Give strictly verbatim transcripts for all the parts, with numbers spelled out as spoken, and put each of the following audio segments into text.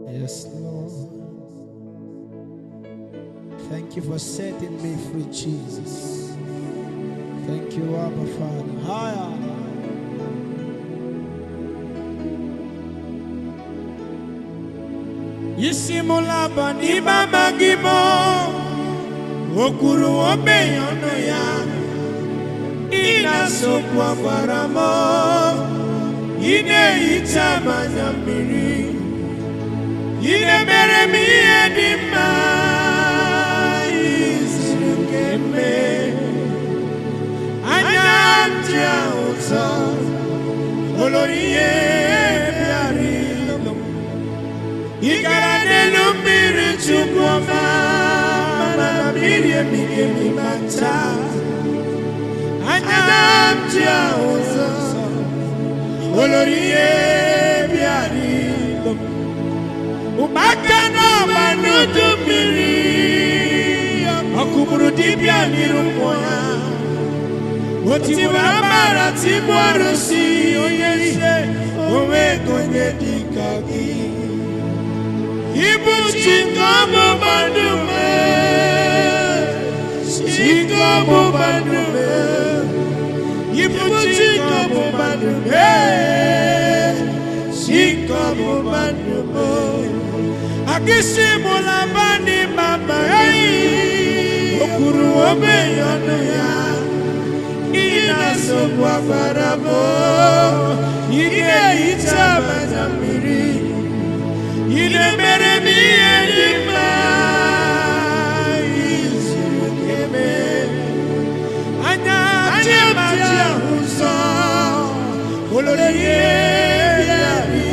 Yes, Lord. Thank you for setting me free, Jesus. Thank you, Abba Father. Higher. Isimulaba ni mama gimo, okuru obe yono ya, ina sokwa baramo, ine itama nyamiri, ine mere mi edima, isirukeme, anyantia uta, oloriye biari. Igarane lumbiri chukuma mana miri miri mi mata anamtia oza oloriye biari umakana manudu miri okuburu dibia nirumoya otiwa mara tibuarusi oyese owe konye dikagi Ibu chikamu bandume, chikamu bandume, Ibu chikamu bandume, chikamu bandume. Akisimu la bandi mama hey, okuru obe yono ya, ina sokwa barabo, ige itaba zamiri. Ine mere mi edima isukeme anya tia tia husa oloriye biari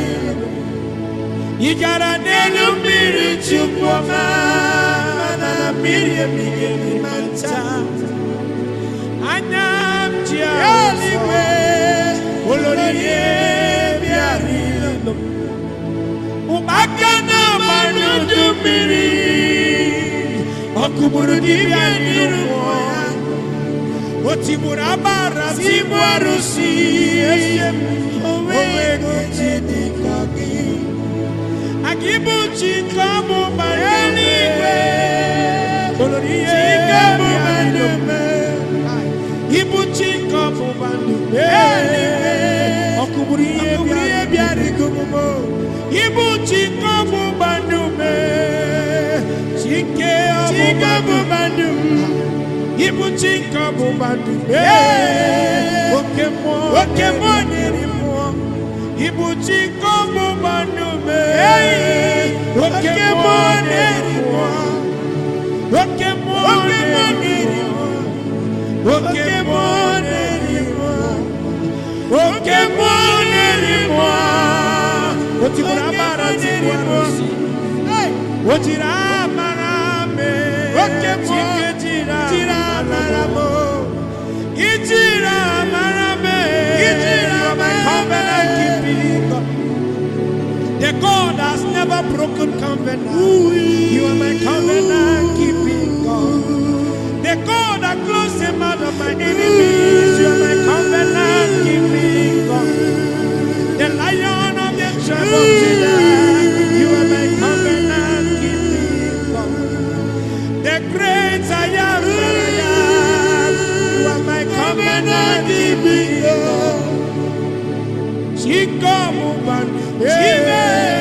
igara nelu miri chupoma na miri miri manta anya tia oliwe oloriye biari Umakana manudu miri okuburu dibia nirumoya otibura bara tibuarusi owe kujidikagi agibu chikamu bandume chikamu bandume ibu chikamu bandume okuburu biari gumumo Ibu chikamu bandume, chike chikamu bandume, Ibu chikamu bandume, okemo okemo nerimo, Ibu chikamu bandume, okemo nerimo, okemo nerimo, okemo nerimo, okemo nerimo. Otibura bara tibuarusi, otira marame, chike tira tira maramo, itira marame, itira my covenant keeping God. The God has never broken covenant. You are my covenant keeping God. The God that closed the mouth of my enemies. You are my covenant keeping God. The Lion of the tribe of Judah, you are my covenant keeping God. The great I am that I am, you are my covenant keeping God. Chikamu bandume.